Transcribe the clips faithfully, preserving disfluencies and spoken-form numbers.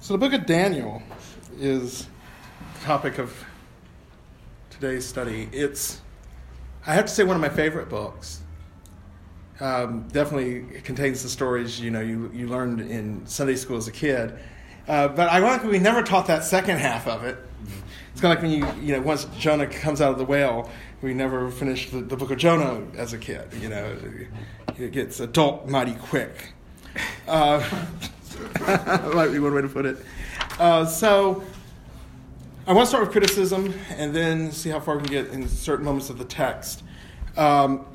So the book of Daniel is the topic of today's study. It's, I have to say, one of my favorite books. Um, definitely it contains the stories you know you, you learned in Sunday school as a kid. Uh, but ironically, we never taught that second half of it. It's kind of like when you, you know, once Jonah comes out of the whale, we never finished the, the book of Jonah as a kid. You know, it gets adult mighty quick. Uh, might be one way to put it. Uh, so I want to start with criticism and then see how far we can get in certain moments of the text. Um,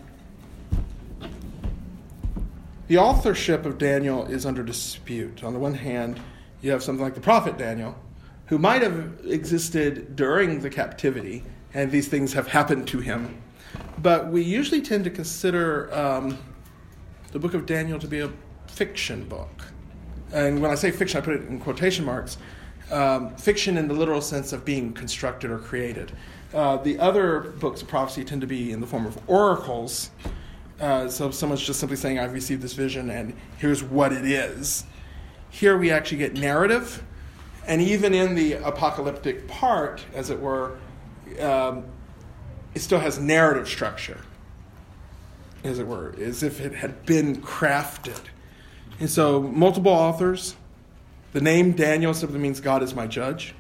the authorship of Daniel is under dispute. On the one hand, you have something like the prophet Daniel, who might have existed during the captivity, and these things have happened to him. But we usually tend to consider um, the book of Daniel to be a fiction book. And when I say fiction, I put it in quotation marks. Um, fiction in the literal sense of being constructed or created. Uh, the other books of prophecy tend to be in the form of oracles. Uh, so someone's just simply saying, I've received this vision, and here's what it is. Here we actually get narrative. And even in the apocalyptic part, as it were, um, it still has narrative structure, as it were, as if it had been crafted. And so multiple authors. The name Daniel simply means God is my judge.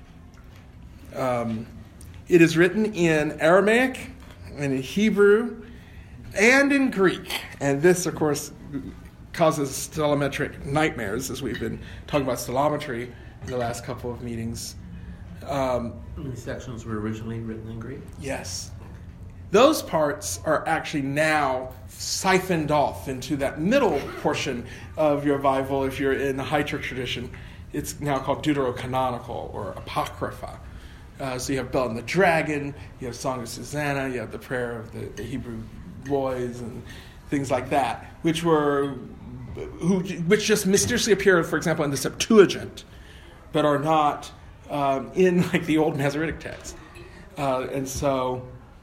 Um, it is written in Aramaic and in Hebrew and in Greek. And this, of course, causes stellometric nightmares, as we've been talking about stellometry in the last couple of meetings. Um, These sections were originally written in Greek? Yes. Those parts are actually now siphoned off into that middle portion of your Bible. If you're in the high church tradition, it's now called deuterocanonical or apocrypha. Uh, so you have Bel and the Dragon, you have Song of Susanna, you have the prayer of the, the Hebrew boys and things like that, which were who which just mysteriously appeared, for example, in the Septuagint, but are not um, in like the old Masoretic text. Uh, and so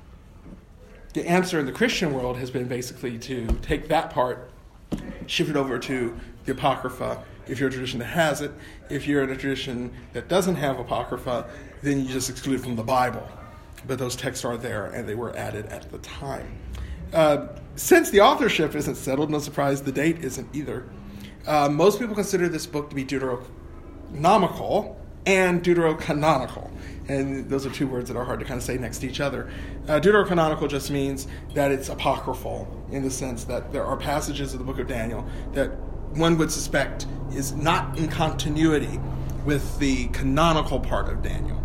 the answer in the Christian world has been basically to take that part, shift it over to the Apocrypha, if you're a tradition that has it. If you're in a tradition that doesn't have Apocrypha, then you just exclude it from the Bible. But those texts are there, and they were added at the time. Uh, since the authorship isn't settled, no surprise the date isn't either. Uh, most people consider this book to be deuteronomical and deuterocanonical. And those are two words that are hard to kind of say next to each other. Uh, deuterocanonical just means that it's apocryphal in the sense that there are passages of the book of Daniel that one would suspect is not in continuity with the canonical part of Daniel.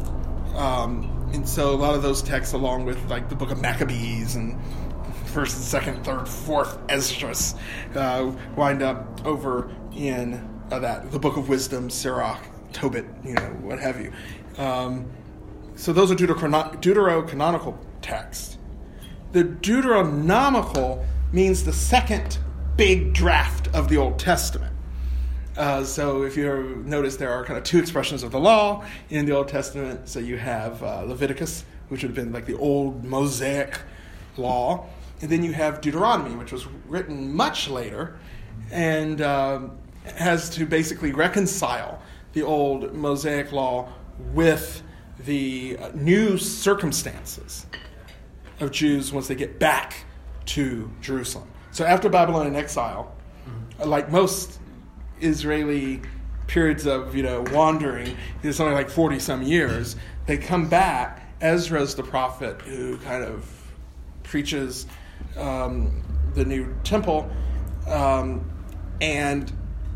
Um, and so a lot of those texts, along with like the book of Maccabees and first and second, third, fourth Esdras, uh, wind up over in uh, that the book of wisdom, Sirach, Tobit, you know, what have you. Um, so those are deuterocan- deuterocanonical texts. The deuteronomical means the second big draft of the Old Testament. Uh, so if you notice, there are kind of two expressions of the law in the Old Testament. So you have uh, Leviticus, which would have been like the old Mosaic law. And then you have Deuteronomy, which was written much later and um, has to basically reconcile the old Mosaic law with the uh, new circumstances of Jews once they get back to Jerusalem. So after Babylonian exile, mm-hmm. like most Israeli periods of you know wandering, it's only like forty some years. They come back. Ezra's the prophet who kind of preaches um, the new temple, um, and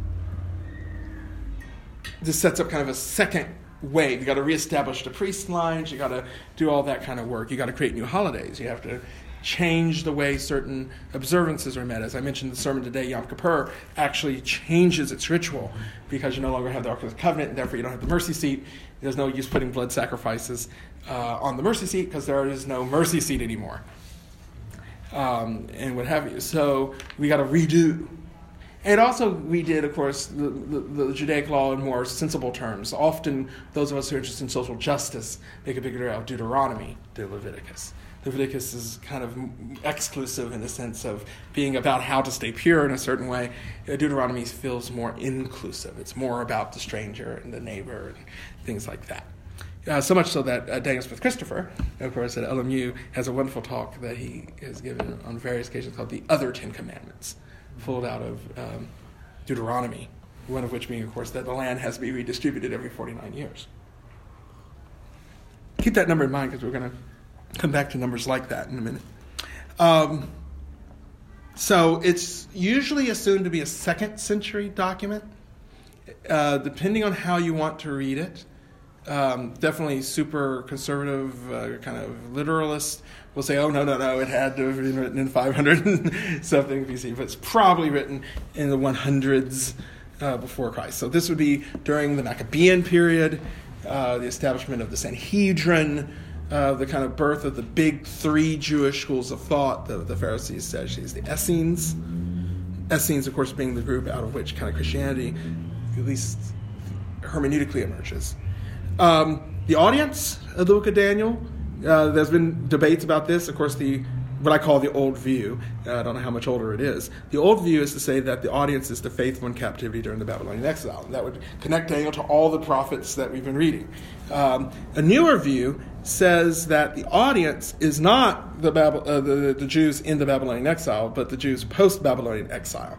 this sets up kind of a second wave. You got to reestablish the priest lines. You got to do all that kind of work. You got to create new holidays. You have to change the way certain observances are met. As I mentioned in the sermon today, Yom Kippur actually changes its ritual because you no longer have the Ark of the Covenant, and therefore you don't have the mercy seat. There's no use putting blood sacrifices uh, on the mercy seat because there is no mercy seat anymore, um, and what have you. So we got to redo. And also we did, of course, the, the, the Judaic law in more sensible terms. Often those of us who are interested in social justice make a bigger deal out of Deuteronomy than Leviticus. Leviticus is kind of exclusive in the sense of being about how to stay pure in a certain way. Deuteronomy feels more inclusive. It's more about the stranger and the neighbor and things like that. Uh, so much so that uh, Daniel Smith Christopher, of course, at L M U, has a wonderful talk that he has given on various occasions called The Other Ten Commandments, pulled out of um, Deuteronomy, one of which being, of course, that the land has to be redistributed every forty-nine years. Keep that number in mind because we're going to come back to numbers like that in a minute. Um, so it's usually assumed to be a second century document, uh, depending on how you want to read it. Um, definitely super conservative, uh, kind of literalist will say, oh, no, no, no, it had to have been written in five hundred something B C, but it's probably written in the one hundreds uh, before Christ. So this would be during the Maccabean period, uh, the establishment of the Sanhedrin, uh, the kind of birth of the big three Jewish schools of thought, the, the Pharisees, Sadducees, the Essenes. Essenes, of course, being the group out of which kind of Christianity, at least hermeneutically, emerges. Um, the audience of the book of Daniel, uh, there's been debates about this. Of course, the what I call the old view, uh, I don't know how much older it is. The old view is to say that the audience is the faithful in captivity during the Babylonian exile. And that would connect Daniel to all the prophets that we've been reading. Um, a newer view says that the audience is not the, Bab- uh, the, the Jews in the Babylonian exile, but the Jews post-Babylonian exile.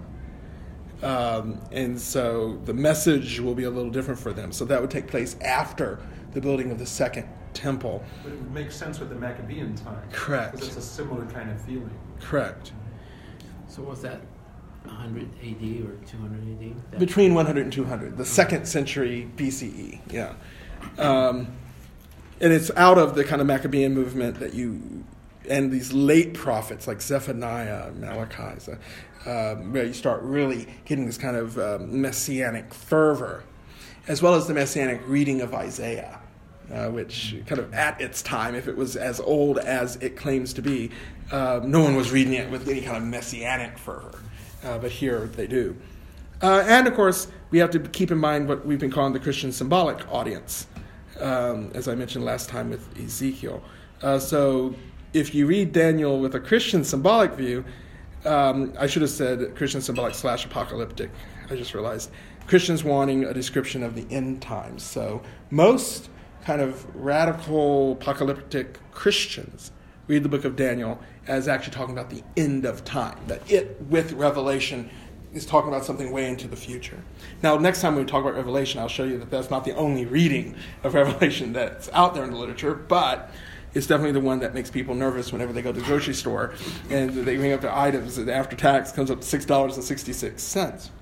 Um, and so the message will be a little different for them. So that would take place after the building of the second temple. But it would make sense with the Maccabean time. Correct. Because it's a similar kind of feeling. Correct. So was that one hundred A D or two hundred A D? That Between one hundred and two hundred, the second century B C E, yeah. Um, and it's out of the kind of Maccabean movement that you, and these late prophets like Zephaniah, Malachi, so, um, where you start really getting this kind of um, messianic fervor, as well as the messianic reading of Isaiah. Uh, which kind of at its time, if it was as old as it claims to be, uh, no one was reading it with any kind of messianic fervor. Uh, but here they do. Uh, and of course, we have to keep in mind what we've been calling the Christian symbolic audience, um, as I mentioned last time with Ezekiel. Uh, so if you read Daniel with a Christian symbolic view, um, I should have said Christian symbolic slash apocalyptic. I just realized. Christians wanting a description of the end times. So most kind of radical apocalyptic Christians read the book of Daniel as actually talking about the end of time, that it, with Revelation, is talking about something way into the future. Now, next time we talk about Revelation, I'll show you that that's not the only reading of Revelation that's out there in the literature, but it's definitely the one that makes people nervous whenever they go to the grocery store and they ring up their items and after tax comes up to six dollars and sixty-six cents.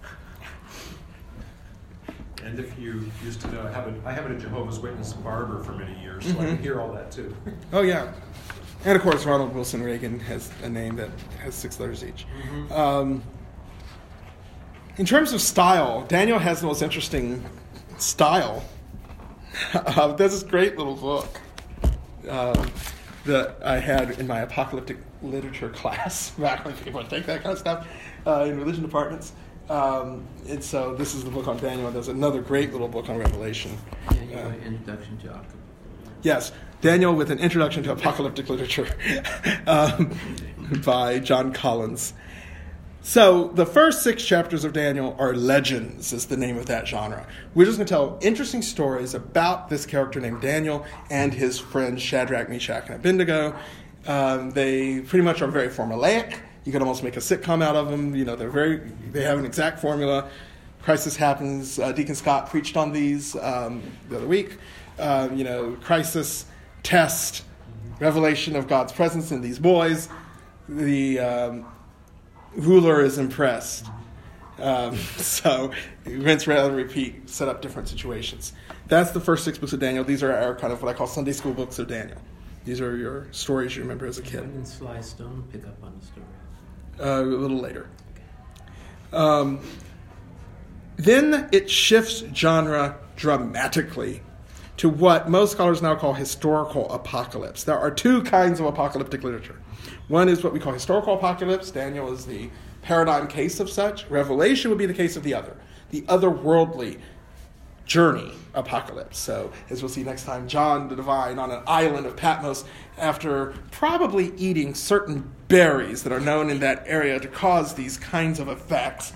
And if you used to know, I have a, I have a Jehovah's Witness barber for many years, so mm-hmm. I can hear all that too. Oh, yeah. And of course, Ronald Wilson Reagan has a name that has six letters each. Mm-hmm. Um, in terms of style, Daniel has the most interesting style. uh, there's this great little book uh, that I had in my apocalyptic literature class back when people would take that kind of stuff uh, in religion departments. Um, and so this is the book on Daniel. There's another great little book on Revelation. Daniel, uh, Introduction to Apocalypse. Yes, Daniel with an Introduction to Apocalyptic Literature um, by John Collins. So the first six chapters of Daniel are legends, is the name of that genre. We're just going to tell interesting stories about this character named Daniel and his friends Shadrach, Meshach, and Abednego. Um, they pretty much are very formulaic. You could almost make a sitcom out of them. You know, they're very, they have an exact formula. Crisis happens. Uh, Deacon Scott preached on these um, the other week. Uh, you know, crisis, test, revelation of God's presence in these boys. The um, ruler is impressed. Um, so, rinse, rather, repeat, set up different situations. That's the first six books of Daniel. These are our kind of what I call Sunday school books of Daniel. These are your stories you remember as a kid. When did Sly Stone pick up on the story? Uh, a little later. Um, then it shifts genre dramatically to what most scholars now call historical apocalypse. There are two kinds of apocalyptic literature. One is what we call historical apocalypse. Daniel is the paradigm case of such. Revelation would be the case of the other, the otherworldly journey apocalypse. So, as we'll see next time, John the Divine on an island of Patmos, after probably eating certain berries that are known in that area to cause these kinds of effects,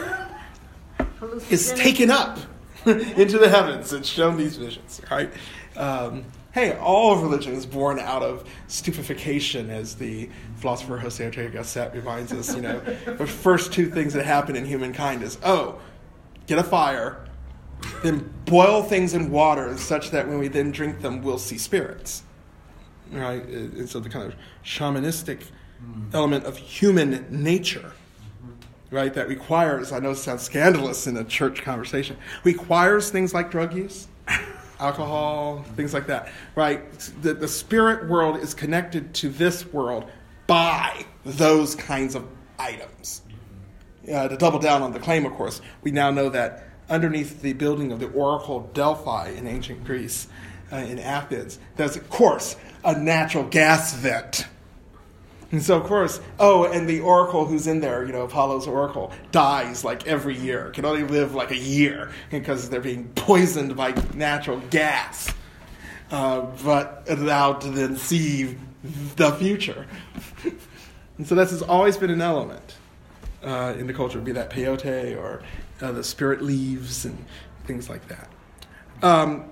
is taken up into the heavens and shown these visions, right? Um, hey, all of religion is born out of stupefaction, as the philosopher Jose Ortega Gasset reminds us. You know, the first two things that happen in humankind is, oh, get a fire, then boil things in water such that when we then drink them, we'll see spirits. Right? And so the kind of shamanistic mm. element of human nature, right, that requires, I know it sounds scandalous in a church conversation, requires things like drug use, alcohol, things like that, right? The, the spirit world is connected to this world by those kinds of items. Uh, to double down on the claim, of course, we now know that underneath the building of the Oracle Delphi in ancient Greece, uh, in Athens, there's, of course, a natural gas vent. And so, of course, oh, and the oracle who's in there, you know, Apollo's oracle, dies like every year, can only live like a year because they're being poisoned by natural gas, uh, but allowed to then see the future. And so this has always been an element uh, in the culture, be that peyote or uh, the spirit leaves and things like that. Um,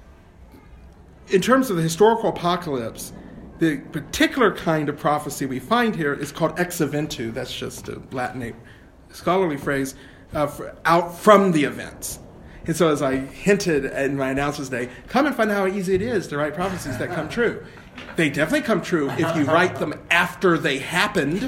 in terms of the historical apocalypse, the particular kind of prophecy we find here is called ex eventu. That's just a Latin scholarly phrase, uh, for, out from the events. And so as I hinted in my announcements today, come and find out how easy it is to write prophecies that come true. They definitely come true if you write them after they happened.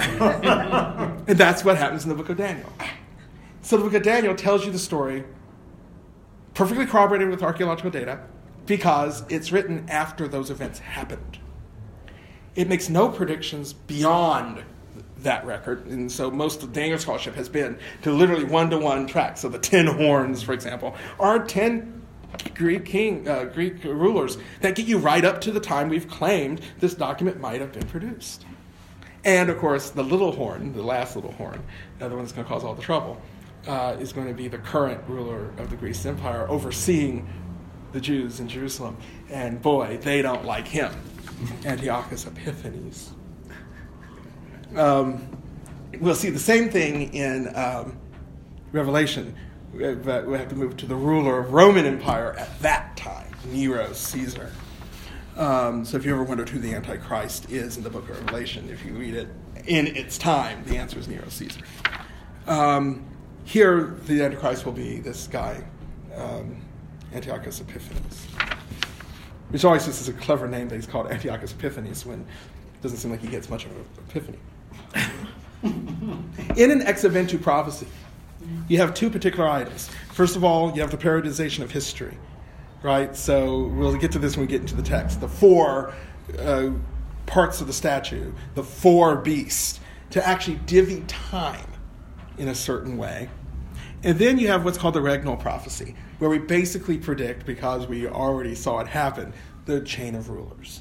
And that's what happens in the book of Daniel. So the book of Daniel tells you the story, perfectly corroborated with archaeological data, because it's written after those events happened. It makes no predictions beyond that record, and so most of Daniel scholarship has been to literally one-to-one track. So the ten horns, for example, are ten Greek king, uh, Greek rulers that get you right up to the time we've claimed this document might have been produced. And, of course, the little horn, the last little horn, uh, the one that's going to cause all the trouble, uh, is going to be the current ruler of the Greek Empire overseeing the Jews in Jerusalem. And, boy, they don't like him. Antiochus Epiphanes. Um, we'll see the same thing in um, Revelation, but we have to move to the ruler of Roman Empire at that time, Nero Caesar. Um, so if you ever wondered who the Antichrist is in the book of Revelation, if you read it in its time, the answer is Nero Caesar. Um, here, the Antichrist will be this guy, um, Antiochus Epiphanes. Which always just is a clever name that he's called Antiochus Epiphanes when it doesn't seem like he gets much of an epiphany. In an ex eventu prophecy, you have two particular items. First of all, you have the periodization of history, right? So we'll get to this when we get into the text. The four uh, parts of the statue, the four beasts, to actually divvy time in a certain way. And then you have what's called the regnal prophecy, where we basically predict, because we already saw it happen, the chain of rulers.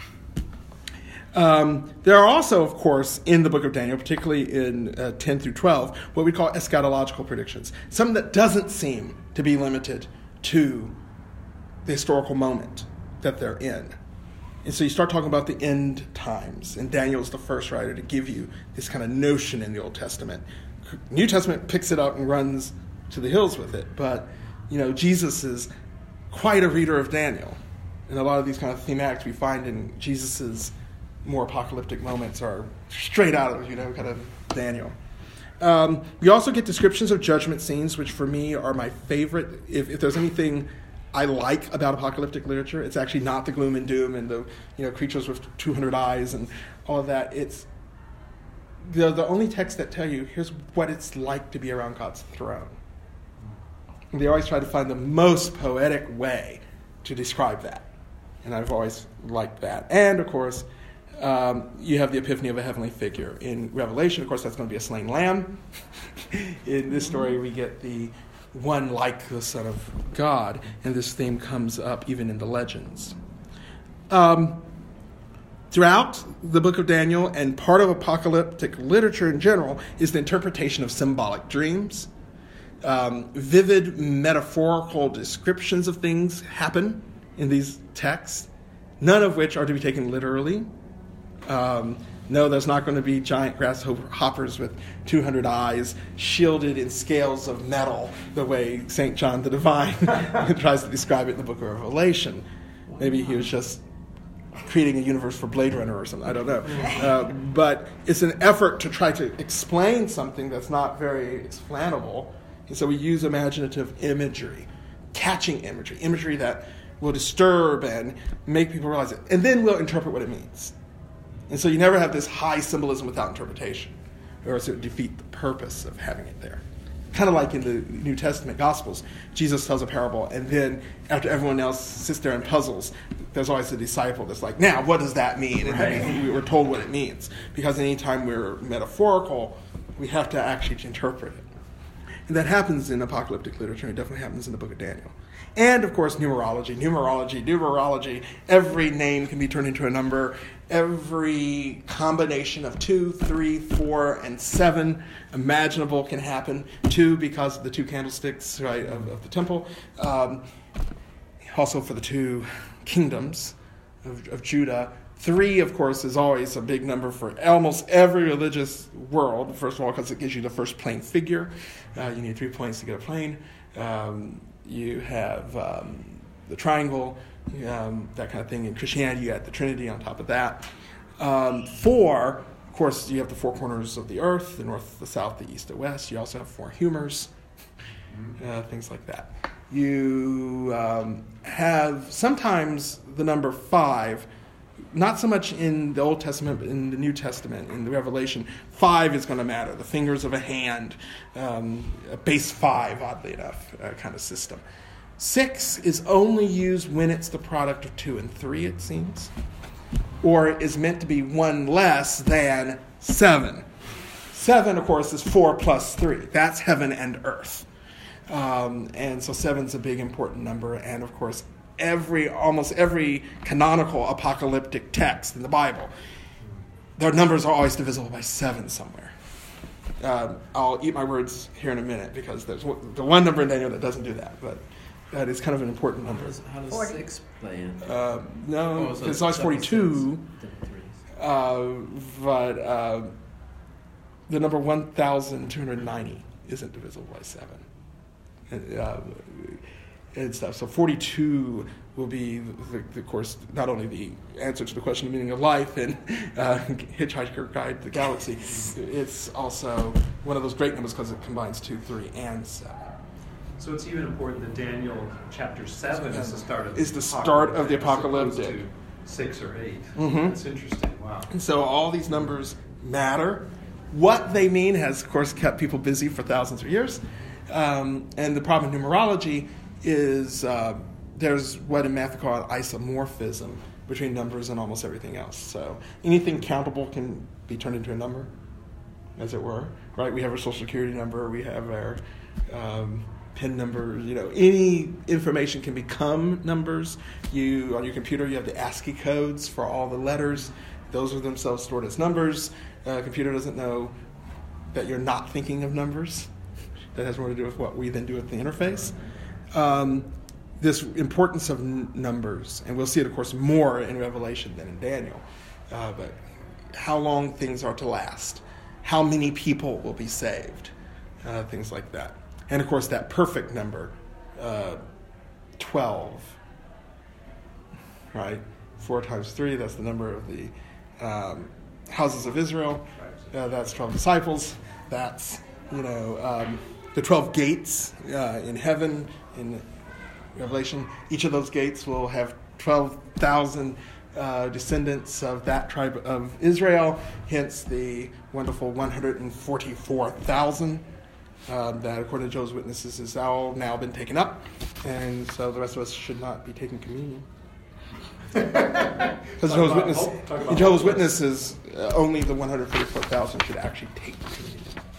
Um, there are also, of course, in the book of Daniel, particularly in uh, ten through twelve, what we call eschatological predictions, something that doesn't seem to be limited to the historical moment that they're in. And so you start talking about the end times, and Daniel's the first writer to give you this kind of notion in the Old Testament. New Testament picks it up and runs to the hills with it, but you know, Jesus is quite a reader of Daniel, and a lot of these kind of thematics we find in Jesus's more apocalyptic moments are straight out of, you know, kind of Daniel. Um, we also get descriptions of judgment scenes, which for me are my favorite. If, if there's anything I like about apocalyptic literature, it's actually not the gloom and doom and the, you know, creatures with two hundred eyes and all of that. It's the the only texts that tell you here's what it's like to be around God's throne. And they always try to find the most poetic way to describe that, and I've always liked that. And of course, Um, you have the epiphany of a heavenly figure. In Revelation, of course, that's going to be a slain lamb. In this story, we get the one like the Son of God, and this theme comes up even in the legends. Um, throughout the book of Daniel, and part of apocalyptic literature in general, is the interpretation of symbolic dreams. Um, vivid metaphorical descriptions of things happen in these texts, none of which are to be taken literally. Um, no, there's not going to be giant grasshoppers with two hundred eyes shielded in scales of metal the way Saint John the Divine tries to describe it in the book of Revelation. Maybe he was just creating a universe for Blade Runner or something, I don't know. Uh, but it's an effort to try to explain something that's not very explanable. And so we use imaginative imagery, catching imagery, imagery that will disturb and make people realize it. And then we'll interpret what it means. And so you never have this high symbolism without interpretation, or else it would defeat the purpose of having it there. Kind of like in the New Testament Gospels, Jesus tells a parable, and then after everyone else sits there and puzzles, there's always a disciple that's like, now, what does that mean? And then we were told what it means. Because anytime we're metaphorical, we have to actually interpret it. And that happens in apocalyptic literature, and it definitely happens in the book of Daniel. And, of course, numerology, numerology, numerology. Every name can be turned into a number. Every combination of two, three, four, and seven imaginable can happen. Two, because of the two candlesticks, right, of, of the temple. Um, also for the two kingdoms of, of Judah. Three, of course, is always a big number for almost every religious world. First of all, because it gives you the first plane figure. Uh, you need three points to get a plane. Um, you have um, the triangle, um, that kind of thing. In Christianity, you got the Trinity on top of that. Um, four, of course, you have the four corners of the earth, the north, the south, the east, the west. You also have four humors, uh, things like that. You um, have sometimes the number five, not so much in the Old Testament, but in the New Testament, in the Revelation. Five is going to matter. The fingers of a hand, um, a base five, oddly enough, uh, kind of system. Six is only used when it's the product of two and three, it seems, or is meant to be one less than seven. Seven, of course, is four plus three. That's heaven and earth. Um, and so seven's a big, important number, and of course, every almost every canonical apocalyptic text in the Bible, their numbers are always divisible by seven somewhere. Um, I'll eat my words here in a minute because there's one, the one number in Daniel that doesn't do that, but that is kind of an important number. How does, how does six play in? Uh, no, Oh, so it's always seven, forty-two, six, different threes. uh, but uh, the number one thousand two hundred ninety isn't divisible by seven. And, uh, and stuff. So forty-two will be, the, the, of course, not only the answer to the question of meaning of life in uh, Hitchhiker's Guide to the Galaxy, it's also one of those great numbers because it combines two, three, and seven. So it's even important that Daniel chapter seven is the start of the Is the start of the apocalyptic. as opposed to six or eight. Mhm. That's interesting. Wow. And so all these numbers matter. What they mean has, of course, kept people busy for thousands of years. Um, and the problem in numerology is uh, there's what in math we call isomorphism between numbers and almost everything else. So anything countable can be turned into a number, as it were. Right? We have our social security number. We have our um, PIN number. You know, any information can become numbers. You on your computer, you have the ASCII codes for all the letters. Those are themselves stored as numbers. Uh, a computer doesn't know that you're not thinking of numbers. That has more to do with what we then do with the interface. Um, this importance of n- numbers, and we'll see it, of course, more in Revelation than in Daniel, uh, but how long things are to last, how many people will be saved, uh, things like that. And, of course, that perfect number, uh, twelve, right? Four times three, that's the number of the um, houses of Israel. Uh, that's twelve disciples. That's, you know... Um, The twelve gates uh, in heaven, in Revelation, each of those gates will have twelve thousand uh, descendants of that tribe of Israel, hence the wonderful one hundred forty-four thousand uh, that, according to Jehovah's Witnesses, has all now been taken up, and so the rest of us should not be taking communion. Because Jehovah's, Witness, hope, Jehovah's Witnesses, uh, only the one hundred forty-four thousand should actually take communion.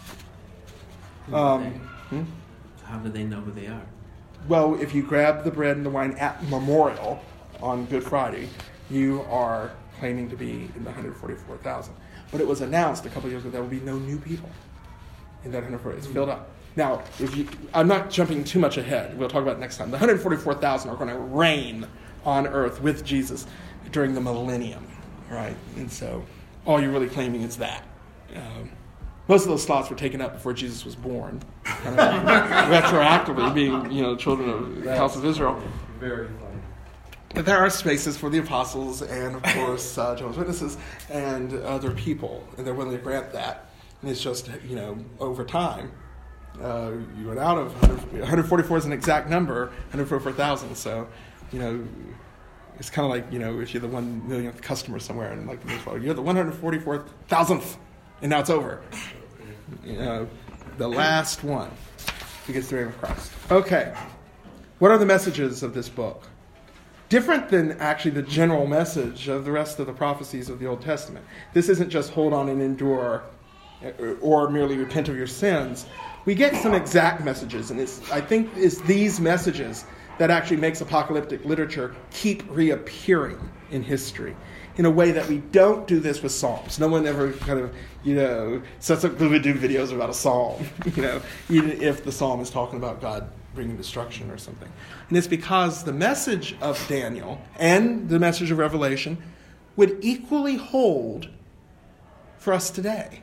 Um, hmm? How do they know who they are? Well, if you grab the bread and the wine at memorial on Good Friday, you are claiming to be in the one hundred forty-four thousand. But it was announced a couple of years ago there will be no new people in that one hundred forty. It's filled up. Now, if you, I'm not jumping too much ahead. We'll talk about it next time. The one hundred forty-four thousand are going to reign on earth with Jesus during the millennium, right? And so all you're really claiming is that. Um, most of those slots were taken up before Jesus was born, kind of retroactively being, you know, children of the house of Israel. Very funny. But there are spaces for the apostles and, of course, uh, Jehovah's Witnesses and other people, and they're willing to grant that. And it's just, you know, over time, uh, you went out of one hundred, one hundred forty-four is an exact number, one hundred forty-four thousand. So, you know, it's kind of like, you know, if you're the one millionth customer somewhere, and like you're the one hundred forty-four thousandth, and now it's over. You know, the last one who gets the reign of Christ. Okay, what are the messages of this book? Different than actually the general message of the rest of the prophecies of the Old Testament. This isn't just hold on and endure or merely repent of your sins. We get some exact messages, and it's, I think it's these messages that actually makes apocalyptic literature keep reappearing in history in a way that we don't do this with Psalms. No one ever kind of, you know, sets up do videos about a Psalm, you know, even if the Psalm is talking about God bringing destruction or something. And it's because the message of Daniel and the message of Revelation would equally hold for us today.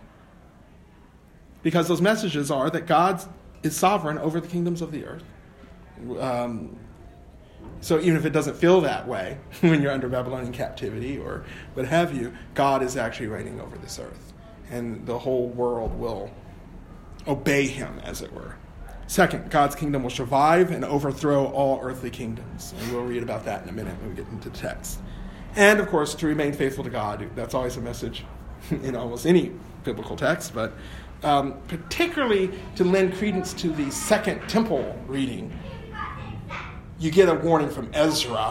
Because those messages are that God is sovereign over the kingdoms of the earth. Um, so even if it doesn't feel that way when you're under Babylonian captivity or what have you, God is actually reigning over this earth. And the whole world will obey him, as it were. Second, God's kingdom will survive and overthrow all earthly kingdoms. And we'll read about that in a minute when we get into the text. And, of course, to remain faithful to God. That's always a message in almost any biblical text, but um, particularly to lend credence to the Second Temple reading, you get a warning from Ezra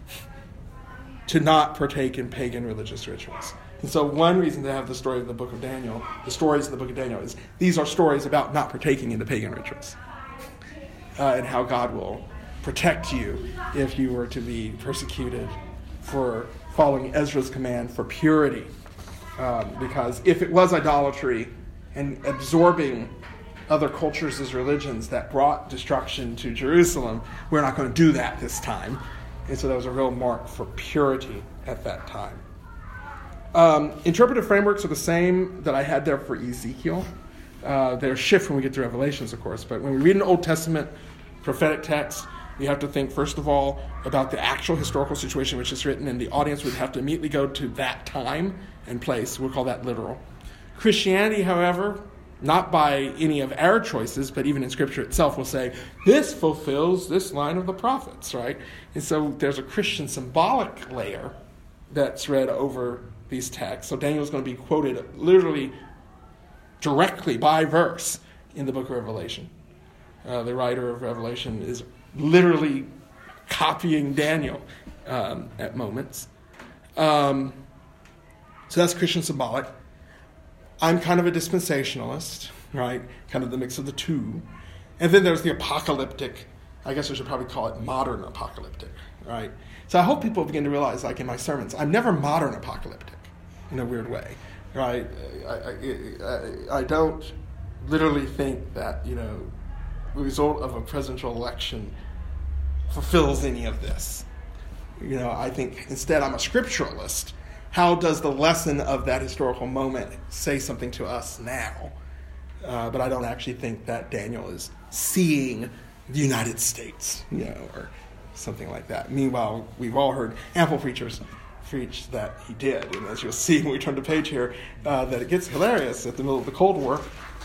to not partake in pagan religious rituals. And so one reason to have the story of the book of Daniel, the stories of the book of Daniel, is these are stories about not partaking in the pagan rituals uh, and how God will protect you if you were to be persecuted for following Ezra's command for purity. Um, because if it was idolatry and absorbing other cultures as religions that brought destruction to Jerusalem, we're not going to do that this time. And so that was a real mark for purity at that time. Um, interpretive frameworks are the same that I had there for Ezekiel. Uh, they're shift when we get to Revelations, of course. But when we read an Old Testament prophetic text, we have to think, first of all, about the actual historical situation which is written, and the audience would have to immediately go to that time and place. We'll call that literal. Christianity, however, not by any of our choices, but even in Scripture itself, will say, this fulfills this line of the prophets, right? And so there's a Christian symbolic layer that's read over these texts. So Daniel's going to be quoted literally directly by verse in the book of Revelation. Uh, the writer of Revelation is literally copying Daniel um, at moments. Um, so that's Christian symbolic. I'm kind of a dispensationalist, right? Kind of the mix of the two. And then there's the apocalyptic. I guess I should probably call it modern apocalyptic, right? So I hope people begin to realize, like in my sermons, I'm never modern apocalyptic in a weird way, right? I, I, I, I don't literally think that, you know, the result of a presidential election fulfills any of this. You know, I think instead I'm a scripturalist. How does the lesson of that historical moment say something to us now? Uh, but I don't actually think that Daniel is seeing the United States, you know, or something like that. Meanwhile, we've all heard ample preachers preach that he did. And as you'll see when we turn the page here, uh, that it gets hilarious at the middle of the Cold War.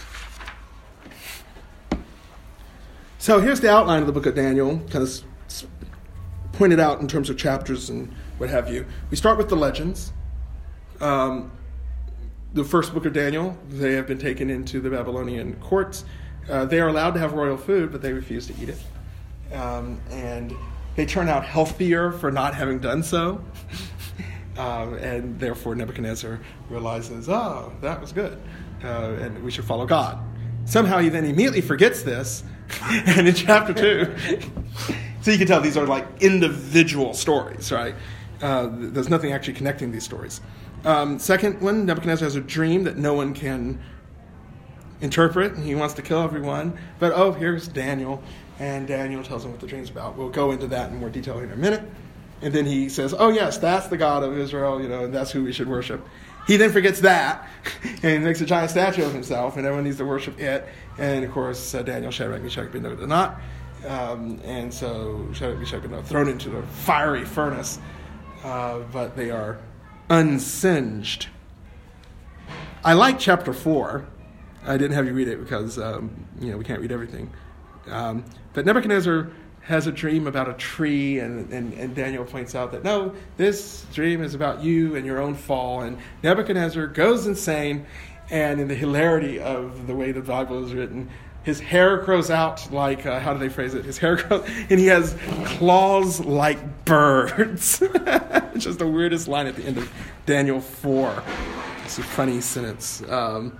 So here's the outline of the book of Daniel, kind of pointed out in terms of chapters and what have you. We start with the legends. Um, the first book of Daniel, they have been taken into the Babylonian courts. Uh, they are allowed to have royal food, but they refuse to eat it. Um, and they turn out healthier for not having done so. um, and therefore Nebuchadnezzar realizes, oh, that was good. Uh, and we should follow God. Somehow he then immediately forgets this. And in chapter two, so you can tell these are like individual stories, right? Uh, there's nothing actually connecting these stories. Um, second one, Nebuchadnezzar has a dream that no one can interpret, and he wants to kill everyone. But, oh, here's Daniel, and Daniel tells him what the dream's about. We'll go into that in more detail in a minute. And then he says, oh, yes, that's the God of Israel, you know, and that's who we should worship. He then forgets that, and makes a giant statue of himself, and everyone needs to worship it. And, of course, uh, Daniel, Shadrach, Meshach, Abednego did not. Um, and so Shadrach, Meshach, Abednego are thrown into the fiery furnace, uh, but they are unsinged. I like chapter four. I didn't have you read it because, um, you know, we can't read everything. Um, but Nebuchadnezzar has a dream about a tree, and, and, and Daniel points out that, no, this dream is about you and your own fall. And Nebuchadnezzar goes insane, and in the hilarity of the way the Bible is written, his hair grows out like, uh, how do they phrase it? His hair grows, and he has claws like birds. It's just the weirdest line at the end of Daniel four. It's a funny sentence. Um,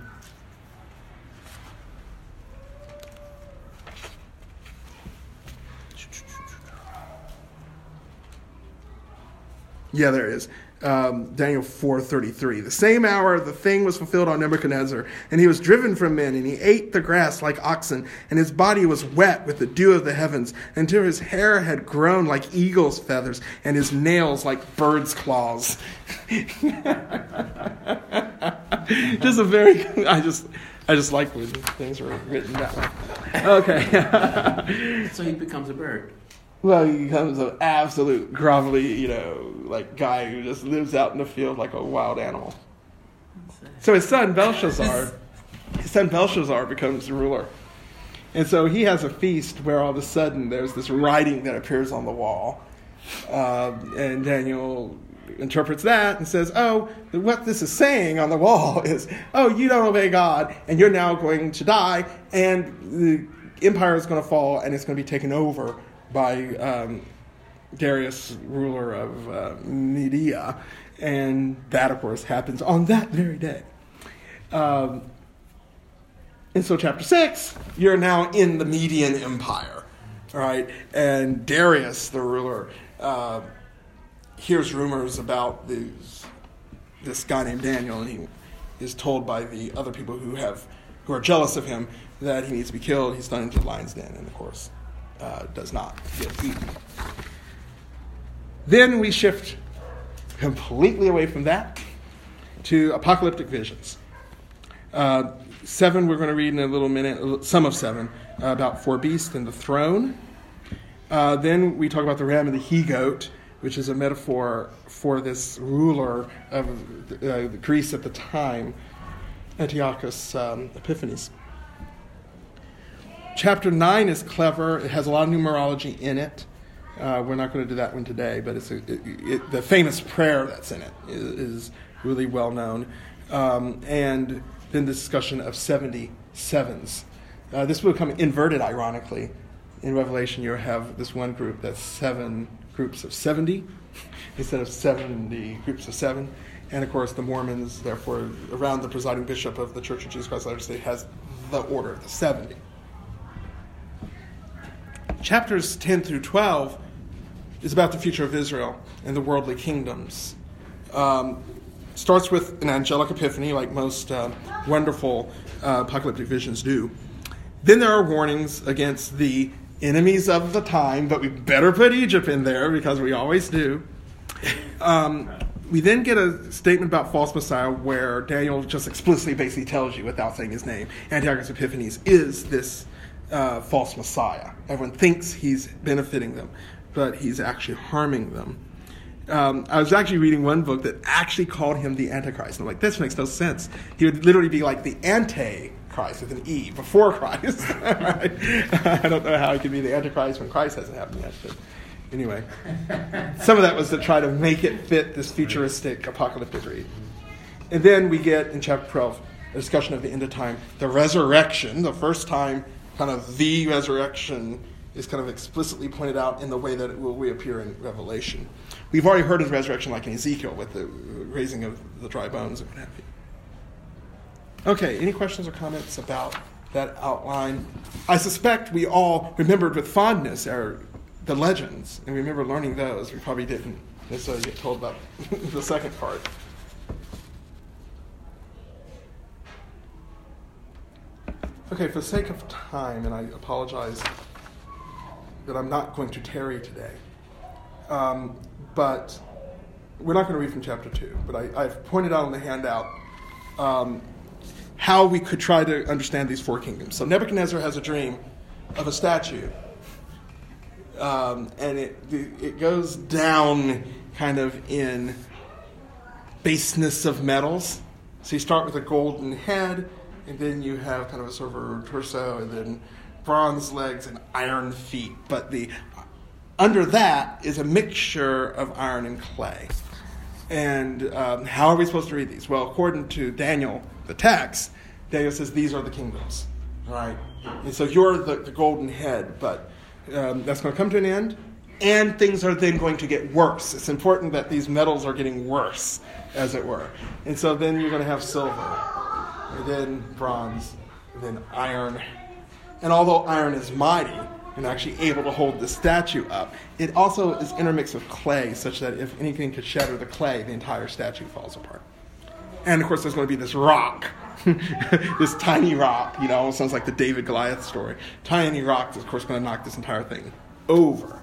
Yeah, there is. Um, Daniel four thirty-three. The same hour the thing was fulfilled on Nebuchadnezzar, and he was driven from men, and he ate the grass like oxen, and his body was wet with the dew of the heavens, until his hair had grown like eagle's feathers, and his nails like bird's claws. Just a very, I just, I just like when things are written that way. Okay. So he becomes a bird. Well, he becomes an absolute grovelly, you know, like guy who just lives out in the field like a wild animal. So his son Belshazzar, his son Belshazzar becomes ruler. And so he has a feast where all of a sudden there's this writing that appears on the wall. Um, and Daniel interprets that and says, oh, what this is saying on the wall is, oh, you don't obey God, and you're now going to die, and the empire is going to fall, and it's going to be taken over by um, Darius, ruler of uh, Media. And that, of course, happens on that very day. Um, and so chapter six, you're now in the Median Empire, right? And Darius, the ruler, uh, hears rumors about these, this guy named Daniel, and he is told by the other people who have who are jealous of him that he needs to be killed. He's thrown into the lion's den, and of course, uh, does not get eaten. Then we shift completely away from that to apocalyptic visions. Uh, seven, we're going to read in a little minute, some of seven, uh, about four beasts and the throne. Uh, then we talk about the ram and the he-goat, which is a metaphor for this ruler of uh, Greece at the time, Antiochus um, Epiphanes. Chapter nine is clever. It has a lot of numerology in it. Uh, we're not going to do that one today, but it's a, it, it, the famous prayer that's in it is, is really well known. Um, and then the discussion of seventy sevens. Uh, this will become inverted, ironically. In Revelation, you have this one group that's seven groups of seventy instead of seventy groups of seven. And, of course, the Mormons, therefore, around the presiding bishop of the Church of Jesus Christ of Latter-day Saints, has the order of the seventy. Chapters ten through twelve is about the future of Israel and the worldly kingdoms. Um, starts with an angelic epiphany, like most uh, wonderful uh, apocalyptic visions do. Then there are warnings against the enemies of the time, but we better put Egypt in there because we always do. Um, we then get a statement about false Messiah where Daniel just explicitly basically tells you, without saying his name, Antiochus Epiphanes is this uh, false Messiah. Everyone thinks he's benefiting them, but he's actually harming them. Um, I was actually reading one book that actually called him the Antichrist. And I'm like, this makes no sense. He would literally be like the Anti-Christ with an E, before Christ. Right? I don't know how he could be the Antichrist when Christ hasn't happened yet. But anyway, some of that was to try to make it fit this futuristic apocalyptic read. And then we get, in chapter twelve, a discussion of the end of time, the resurrection, the first time kind of the resurrection is kind of explicitly pointed out in the way that it will reappear in Revelation. We've already heard of resurrection like in Ezekiel with the raising of the dry bones and what have you. Okay, any questions or comments about that outline? I suspect we all remembered with fondness our, the legends, and we remember learning those. We probably didn't necessarily get told about the second part. Okay, for the sake of time, and I apologize that I'm not going to tarry today, um, but we're not going to read from chapter two, but I, I've pointed out on the handout um, how we could try to understand these four kingdoms. So Nebuchadnezzar has a dream of a statue, um, and it it goes down kind of in baseness of metals. So you start with a golden head, and then you have kind of a silver torso, and then bronze legs and iron feet. But the under that is a mixture of iron and clay. And um, how are we supposed to read these? Well, according to Daniel, the text, Daniel says these are the kingdoms, right? And so you're the, the golden head, but um, that's going to come to an end, and things are then going to get worse. It's important that these metals are getting worse, as it were. And so then you're going to have silver, and then bronze, and then iron. And although iron is mighty and actually able to hold the statue up, it also is intermixed with clay, such that if anything could shatter the clay, the entire statue falls apart. And of course, there's going to be this rock, this tiny rock, you know, sounds like the David Goliath story. Tiny rock is, of course, going to knock this entire thing over.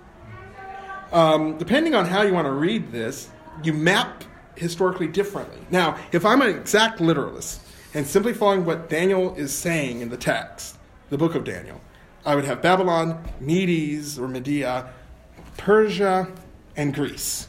Um, depending on how you want to read this, you map historically differently. Now, if I'm an exact literalist and simply following what Daniel is saying in the text, the book of Daniel, I would have Babylon, Medes or Media, Persia, and Greece.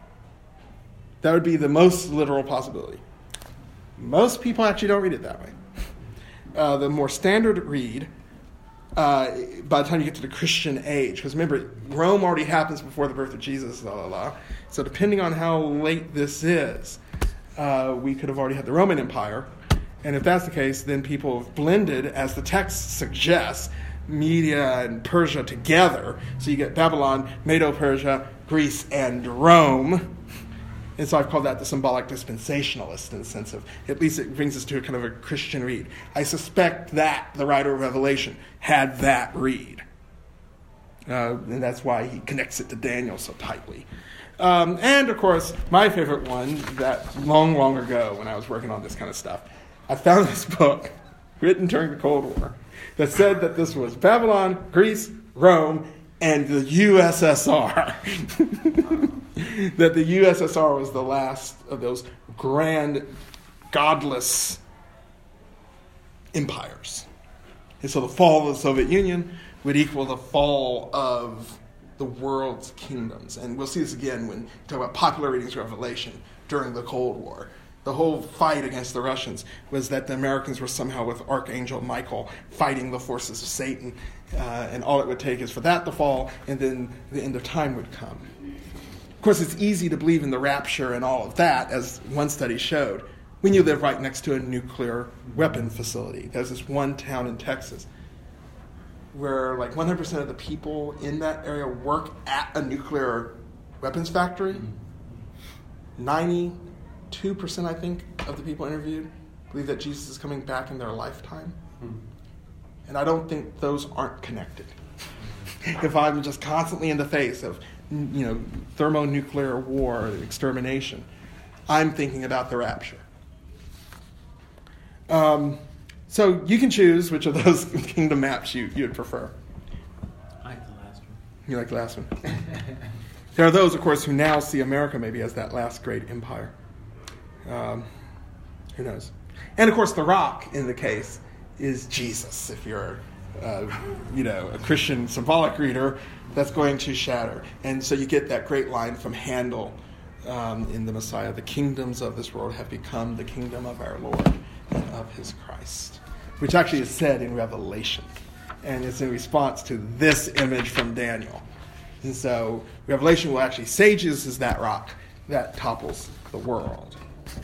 That would be the most literal possibility. Most people actually don't read it that way. Uh, the more standard read, uh, by the time you get to the Christian age, because remember, Rome already happens before the birth of Jesus, la la la. So depending on how late this is, uh, we could have already had the Roman Empire. And if that's the case, then people have blended, as the text suggests, Media and Persia together. So you get Babylon, Medo-Persia, Greece, and Rome. And so I've called that the symbolic dispensationalist, in the sense of, at least it brings us to a kind of a Christian read. I suspect that the writer of Revelation had that read. Uh, and that's why he connects it to Daniel so tightly. Um, and, of course, my favorite one, that long, long ago when I was working on this kind of stuff, I found this book written during the Cold War that said that this was Babylon, Greece, Rome, and the U S S R. That the U S S R was the last of those grand, godless empires. And so the fall of the Soviet Union would equal the fall of the world's kingdoms. And we'll see this again when we talk about popular readings of Revelation during the Cold War. The whole fight against the Russians was that the Americans were somehow with Archangel Michael fighting the forces of Satan. Uh, and all it would take is for that to fall, and then the end of time would come. Of course, it's easy to believe in the rapture and all of that, as one study showed, when you live right next to a nuclear weapon facility. There's this one town in Texas where like one hundred percent of the people in that area work at a nuclear weapons factory. ninety-two percent, I think, of the people interviewed believe that Jesus is coming back in their lifetime. And I don't think those aren't connected. If I'm just constantly in the face of, you know, thermonuclear war, extermination, I'm thinking about the rapture. Um, so you can choose which of those kingdom maps you, you'd prefer. I like the last one. You like the last one? There are those, of course, who now see America maybe as that last great empire. Um, who knows? And, of course, the rock in the case is Jesus, if you're uh, you know, a Christian symbolic reader, that's going to shatter. And so you get that great line from Handel um, in the Messiah, the kingdoms of this world have become the kingdom of our Lord and of his Christ, which actually is said in Revelation. And it's in response to this image from Daniel. And so Revelation will actually say Jesus is that rock that topples the world.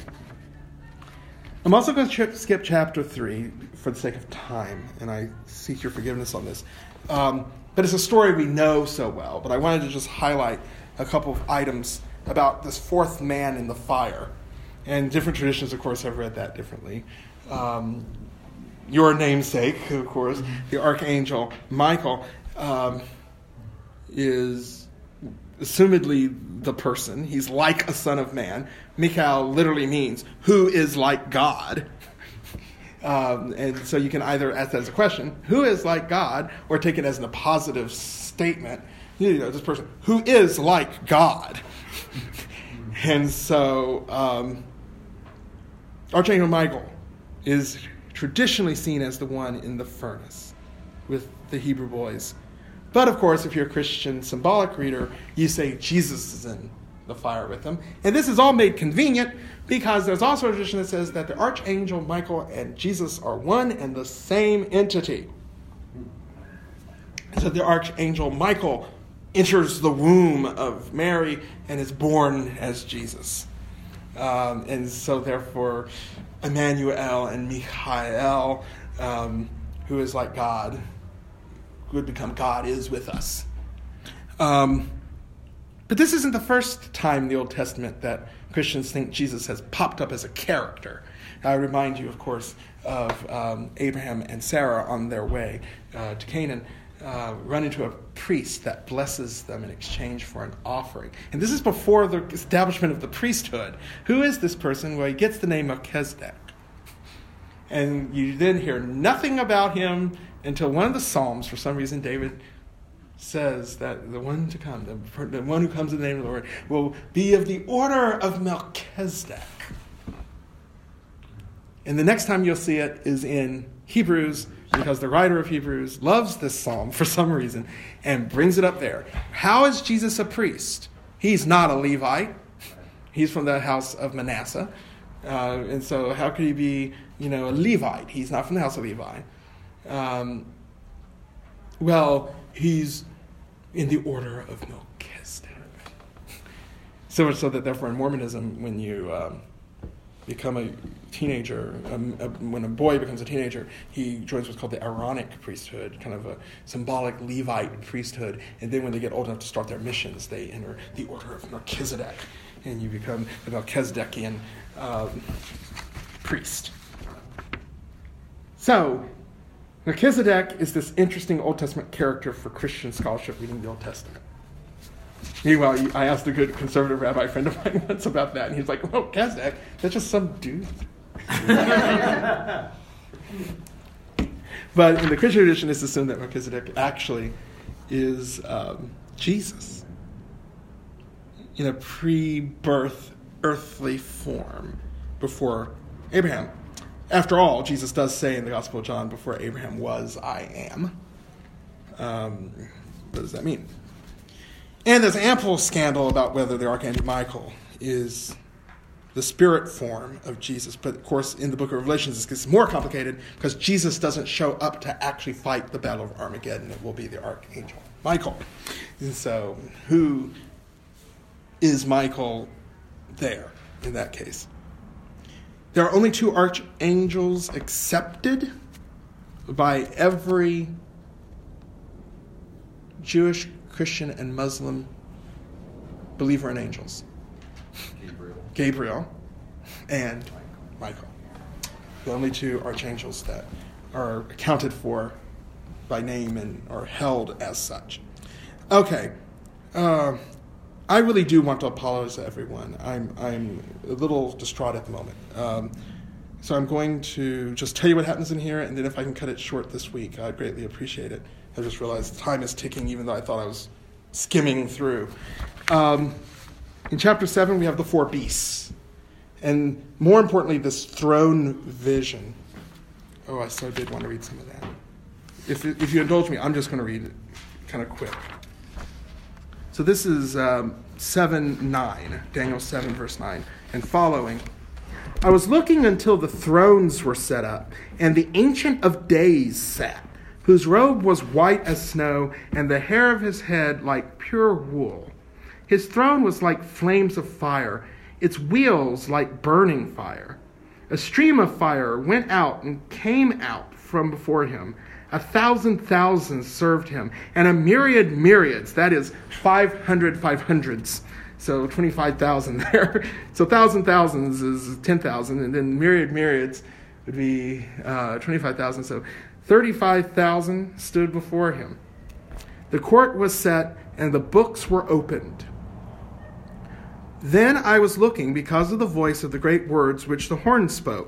I'm also going to skip chapter three for the sake of time, and I seek your forgiveness on this. Um, but it's a story we know so well, but I wanted to just highlight a couple of items about this fourth man in the fire. And different traditions, of course, have read that differently. Um, your namesake, of course, the Archangel Michael, um, is assumedly the person. He's like a son of man. Michael literally means who is like God. Um, and so you can either ask that as a question, who is like God, or take it as a positive statement, you know, this person, who is like God. And so um, Archangel Michael is traditionally seen as the one in the furnace with the Hebrew boys. But of course, if you're a Christian symbolic reader, you say Jesus is in the fire with them. And this is all made convenient because there's also a tradition that says that the Archangel Michael and Jesus are one and the same entity. So the Archangel Michael enters the womb of Mary and is born as Jesus. Um, and so therefore, Emmanuel and Michael, um, who is like God, would become God is with us. Um, but this isn't the first time in the Old Testament that Christians think Jesus has popped up as a character. I remind you, of course, of um, Abraham and Sarah on their way uh, to Canaan, uh, run into a priest that blesses them in exchange for an offering. And this is before the establishment of the priesthood. Who is this person? Well, he gets the name Melchizedek. And you then hear nothing about him until one of the Psalms, for some reason, David says that the one to come, the, the one who comes in the name of the Lord, will be of the order of Melchizedek. And the next time you'll see it is in Hebrews, because the writer of Hebrews loves this psalm for some reason and brings it up there. How is Jesus a priest? He's not a Levite. He's from the house of Manasseh. Uh, and so how could he be, you know, a Levite? He's not from the house of Levi. Um, well, he's in the order of Melchizedek. So much so that therefore in Mormonism, when you um, become a teenager, um, uh, when a boy becomes a teenager, he joins what's called the Aaronic priesthood, kind of a symbolic Levite priesthood. And then when they get old enough to start their missions, they enter the order of Melchizedek. And you become a Melchizedekian um, priest. So, Melchizedek is this interesting Old Testament character for Christian scholarship reading the Old Testament. Meanwhile, I asked a good conservative rabbi friend of mine once about that, and he's like, well, Melchizedek, that's just some dude. But in the Christian tradition, it's assumed that Melchizedek actually is um, Jesus in a pre-birth earthly form before Abraham. After all, Jesus does say in the Gospel of John, before Abraham was, I am. Um, what does that mean? And there's ample scandal about whether the Archangel Michael is the spirit form of Jesus. But of course, in the book of Revelations, this gets more complicated because Jesus doesn't show up to actually fight the Battle of Armageddon. It will be the Archangel Michael. And so, who is Michael there in that case? There are only two archangels accepted by every Jewish, Christian, and Muslim believer in angels. Gabriel. Gabriel and Michael. The only two archangels that are accounted for by name and are held as such. Okay. Uh, I really do want to apologize to everyone. I'm I'm a little distraught at the moment. Um, so I'm going to just tell you what happens in here, and then if I can cut it short this week, I'd greatly appreciate it. I just realized time is ticking, even though I thought I was skimming through. Um, in chapter seven, we have the four beasts. And more importantly, this throne vision. Oh, I so did want to read some of that. If, if you indulge me, I'm just going to read it kind of quick. So this is um, seven nine, Daniel seven, verse nine, and following. I was looking until the thrones were set up, and the Ancient of Days sat, whose robe was white as snow, and the hair of his head like pure wool. His throne was like flames of fire, its wheels like burning fire. A stream of fire went out and came out from before him. A thousand thousands served him, and a myriad myriads, that is five hundred five hundreds, so twenty-five thousand there. So thousand thousands is ten thousand, and then myriad myriads would be uh, twenty-five thousand, so thirty-five thousand stood before him. The court was set, and the books were opened. Then I was looking because of the voice of the great words which the horn spoke.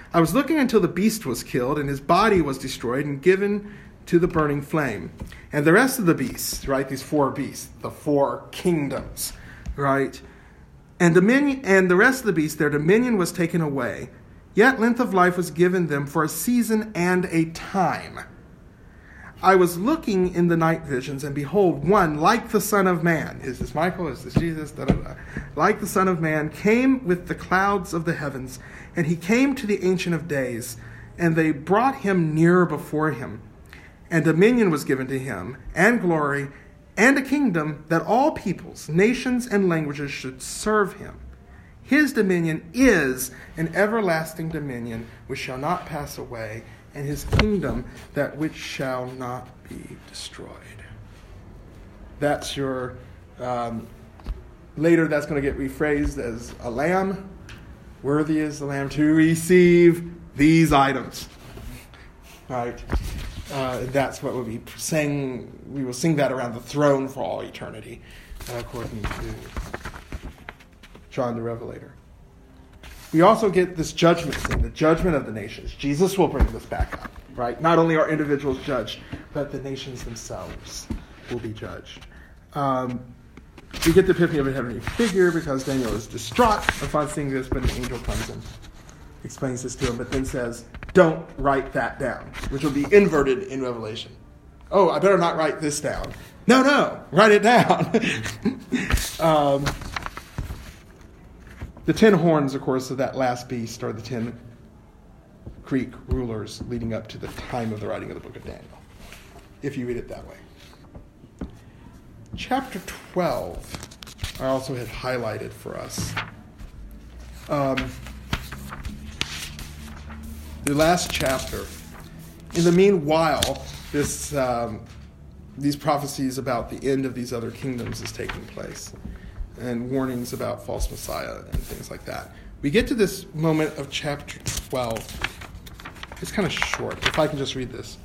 I was looking until the beast was killed, and his body was destroyed and given to the burning flame. And the rest of the beasts, right, these four beasts, the four kingdoms, right, and dominion, and the rest of the beasts, their dominion was taken away. Yet length of life was given them for a season and a time. I was looking in the night visions, and behold, one like the Son of Man, is this Michael, is this Jesus, da, da, da, like the Son of Man, came with the clouds of the heavens, and he came to the Ancient of Days, and they brought him near before him. And dominion was given to him, and glory, and a kingdom, that all peoples, nations, and languages should serve him. His dominion is an everlasting dominion which shall not pass away, and his kingdom that which shall not be destroyed. That's your, um, later that's going to get rephrased as a lamb. Worthy is the lamb to receive these items. Right? Uh, that's what we'll be saying. We will sing that around the throne for all eternity, uh, according to John the Revelator. We also get this judgment thing, the judgment of the nations. Jesus will bring this back up, right? Not only are individuals judged, but the nations themselves will be judged. Um, we get the epiphany of a heavenly figure because Daniel is distraught upon seeing this, but an angel comes and explains this to him, but then says, don't write that down, which will be inverted in Revelation. Oh, I better not write this down. No, no, write it down. um, the ten horns, of course, of that last beast are the ten Greek rulers leading up to the time of the writing of the book of Daniel, if you read it that way. Chapter twelve, I also had highlighted for us. Um, the last chapter. In the meanwhile, this um, these prophecies about the end of these other kingdoms is taking place, and warnings about false Messiah and things like that. We get to this moment of chapter twelve. It's kind of short, if I can just read this.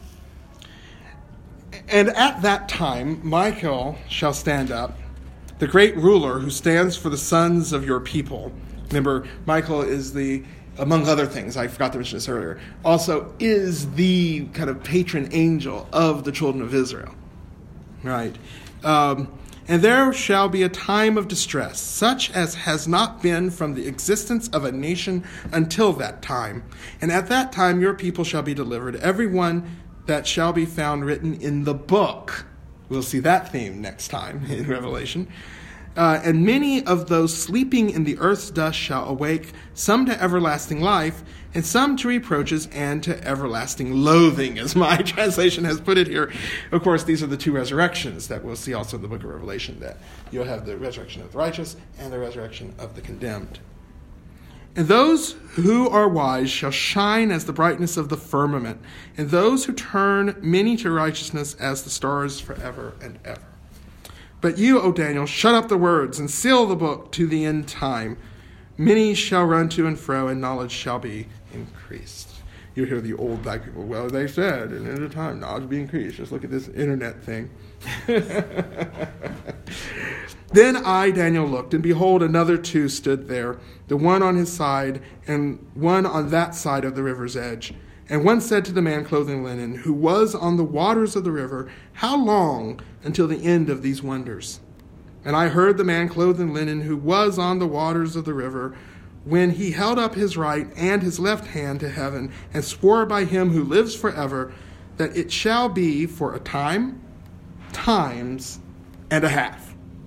And at that time, Michael shall stand up, the great ruler who stands for the sons of your people. Remember, Michael is the, among other things, I forgot to mention this earlier, also is the kind of patron angel of the children of Israel. Right? Um, and there shall be a time of distress, such as has not been from the existence of a nation until that time. And at that time your people shall be delivered, every one that shall be found written in the book. We'll see that theme next time in Revelation. Uh, and many of those sleeping in the earth's dust shall awake, some to everlasting life, and some to reproaches and to everlasting loathing, as my translation has put it here. Of course, these are the two resurrections that we'll see also in the book of Revelation, that you'll have the resurrection of the righteous and the resurrection of the condemned. And those who are wise shall shine as the brightness of the firmament, and those who turn many to righteousness as the stars forever and ever. But you, O Daniel, shut up the words and seal the book to the end time. Many shall run to and fro, and knowledge shall be increased. You hear the old black people, well, they said, in the end of time, knowledge will be increased. Just look at this internet thing. Then I, Daniel, looked, and behold, another two stood there, the one on his side, and one on that side of the river's edge. And one said to the man clothed in linen, who was on the waters of the river, how long until the end of these wonders? And I heard the man clothed in linen, who was on the waters of the river, when he held up his right and his left hand to heaven, and swore by him who lives forever, that it shall be for a time, times, and a half.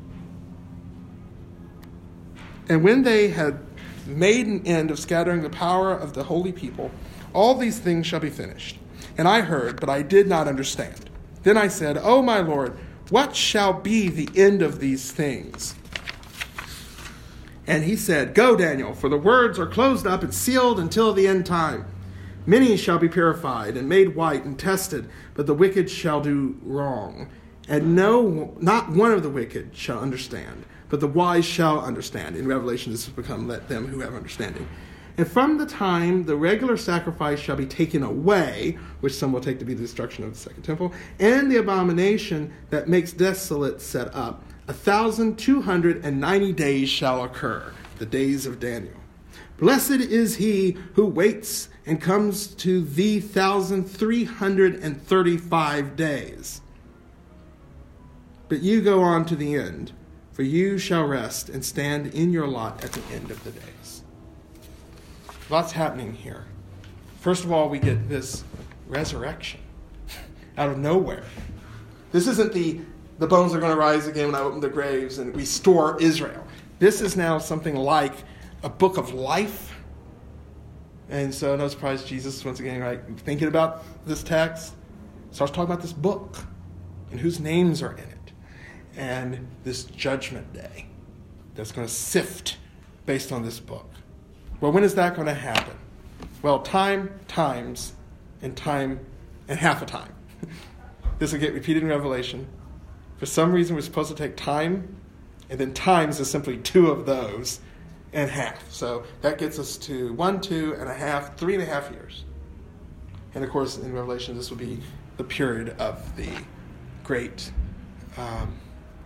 And when they had made an end of scattering the power of the holy people, all these things shall be finished. And I heard, but I did not understand. Then I said, O my Lord, what shall be the end of these things? And he said, Go, Daniel, for the words are closed up and sealed until the end time. Many shall be purified and made white and tested, but the wicked shall do wrong. And no, not one of the wicked shall understand, but the wise shall understand. In Revelation, this has become, let them who have understanding. And from the time the regular sacrifice shall be taken away, which some will take to be the destruction of the second temple, and the abomination that makes desolate set up, a thousand two hundred and ninety days shall occur, the days of Daniel. Blessed is he who waits and comes to the one thousand three hundred thirty-five days. But you go on to the end, for you shall rest and stand in your lot at the end of the days. Lots happening here. First of all, we get this resurrection out of nowhere. This isn't the, the bones are going to rise again when I open the graves and restore Israel. This is now something like a book of life. And so no surprise, Jesus, once again, right, thinking about this text, starts talking about this book and whose names are in it. And this judgment day that's going to sift based on this book. Well, when is that going to happen? Well, time, times, and time, and half a time. This will get repeated in Revelation. For some reason, we're supposed to take time, and then times is simply two of those, and half. So that gets us to one, two, and a half, three and a half years. And of course, in Revelation, this will be the period of the great um,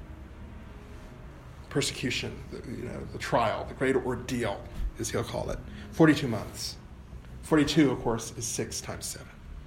persecution, the, you know, the trial, the great ordeal, as he'll call it. forty-two months. forty-two, of course, is six times seven.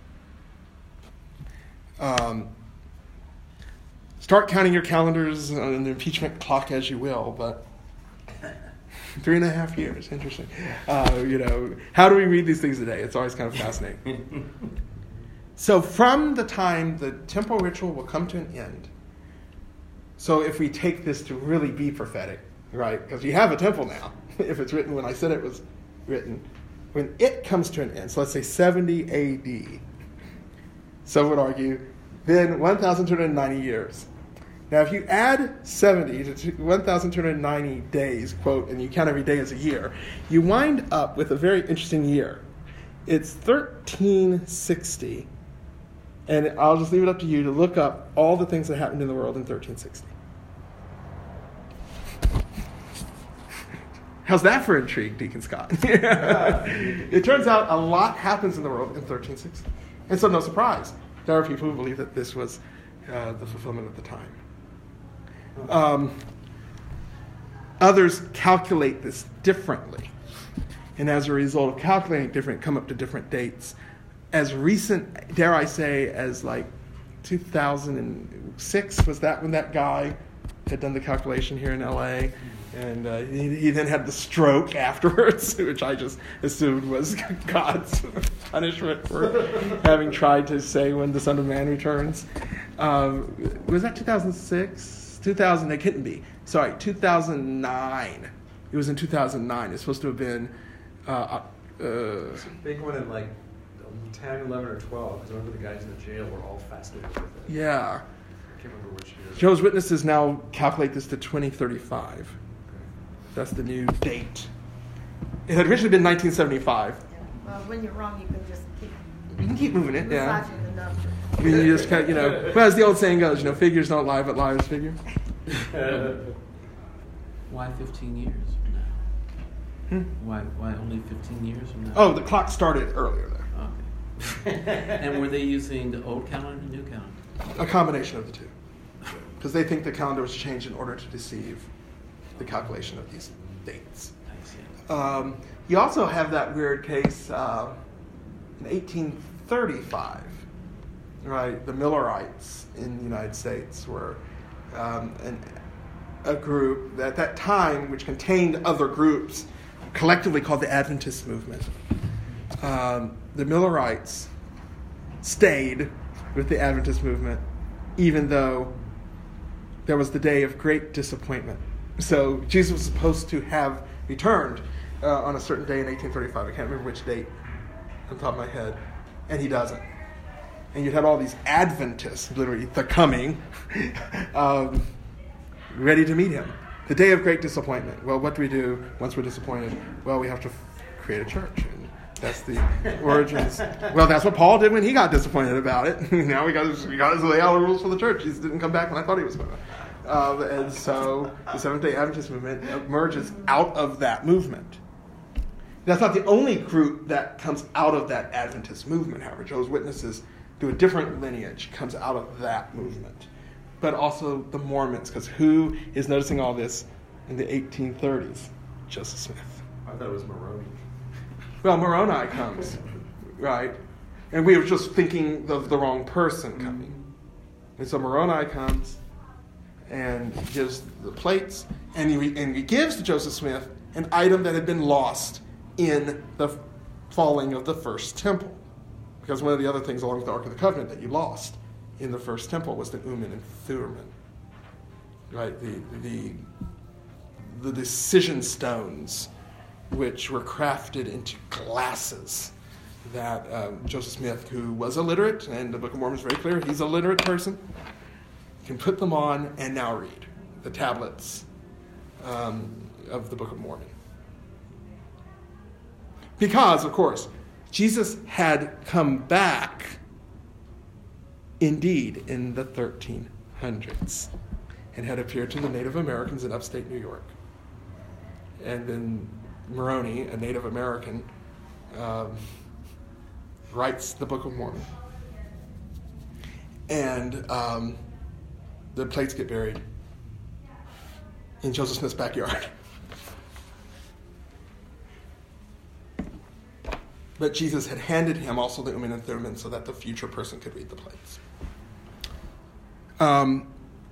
Um, start counting your calendars on the impeachment clock as you will, but three and a half years, interesting. Uh, you know, how do we read these things today? It's always kind of fascinating. So from the time the temple ritual will come to an end, so if we take this to really be prophetic, right, because you have a temple now, if it's written when I said it was written, when it comes to an end, so let's say seventy A D, some would argue, then one thousand two hundred ninety years. Now, if you add seventy to one thousand two hundred ninety days, quote, and you count every day as a year, you wind up with a very interesting year. It's thirteen sixty, and I'll just leave it up to you to look up all the things that happened in the world in thirteen sixty. How's that for intrigue, Deacon Scott? It turns out a lot happens in the world in thirteen sixty. And so no surprise, there are people who believe that this was uh, the fulfillment of the time. Um, others calculate this differently. And as a result of calculating different, come up to different dates. As recent, dare I say, as like two thousand six, was that when that guy had done the calculation here in L A? And uh, he, he then had the stroke afterwards, which I just assumed was God's punishment for having tried to say when the Son of Man returns. Um, was that two thousand six? two thousand, it couldn't be. Sorry, two thousand nine. It was in two thousand nine. It's supposed to have been... Uh, uh, It's a big one in like ten, eleven, or twelve. Because I remember the guys in the jail were all fascinated with it. yeah. I can't remember which year. Jehovah's Witnesses now calculate this to twenty thirty-five. That's the new date. It had originally been nineteen seventy-five. Yeah. Well, when you're wrong, you can just keep You can keep moving it, yeah. massaging the numbers. I mean, you just kind of, you know, well, as the old saying goes, you know, figures don't lie, but liars figure. Why fifteen years from now? Hmm? Why why only fifteen years from now? Oh, the clock started earlier there. Okay. And were they using the old calendar and the new calendar? A combination of the two. Because they think the calendar was changed in order to deceive the calculation of these dates. I see. Um, you also have that weird case uh, in eighteen thirty-five, right? The Millerites in the United States were um, an, a group at that time which contained other groups, collectively called the Adventist movement. Um, the Millerites stayed with the Adventist movement, even though there was the day of great disappointment. So Jesus was supposed to have returned uh, on a certain day in eighteen thirty-five. I can't remember which date on top of my head. And he doesn't. And you had all these Adventists, literally, the coming, um, ready to meet him. The day of great disappointment. Well, what do we do once we're disappointed? Well, we have to f- create a church. And that's the origins. Well, that's what Paul did when he got disappointed about it. Now we got his, we got his lay out the rules for the church. He didn't come back when I thought he was going to. Um, and so the Seventh-day Adventist movement emerges out of that movement. That's not the only group that comes out of that Adventist movement, however. Jehovah's Witnesses, through a different lineage, comes out of that movement. But also the Mormons, because who is noticing all this in the eighteen thirties? Joseph Smith. I thought it was Moroni. Well, Moroni comes. right? And we were just thinking of the wrong person coming. And so Moroni comes and gives the plates, and he, and he gives to Joseph Smith an item that had been lost in the falling of the first temple. Because one of the other things along with the Ark of the Covenant that you lost in the first temple was the Urim and Thummim. Right? The, the, the decision stones which were crafted into glasses that um, Joseph Smith, who was illiterate, and the Book of Mormon is very clear, he's a literate person, can put them on and now read the tablets um, of the Book of Mormon. Because, of course, Jesus had come back, indeed, in the thirteen hundreds and had appeared to the Native Americans in upstate New York. And then Moroni, a Native American, um, writes the Book of Mormon. And um, the plates get buried in Joseph Smith's backyard. But Jesus had handed him also the Urim and Thummim so that the future person could read the plates. Um,